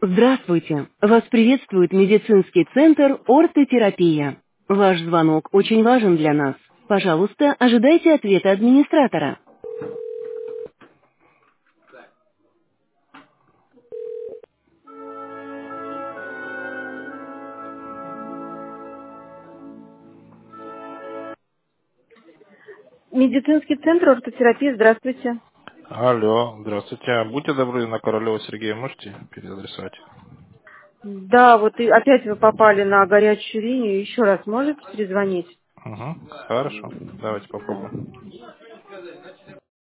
Здравствуйте! Вас приветствует медицинский центр «Ортотерапия». Ваш звонок очень важен для нас. Пожалуйста, ожидайте ответа администратора. Медицинский центр ортотерапии, здравствуйте. Алло, здравствуйте. Будьте добры, на Королева Сергея можете переадресовать? Да, вот и опять вы попали на горячую линию. Еще раз можете перезвонить? Угу, хорошо. Давайте попробуем.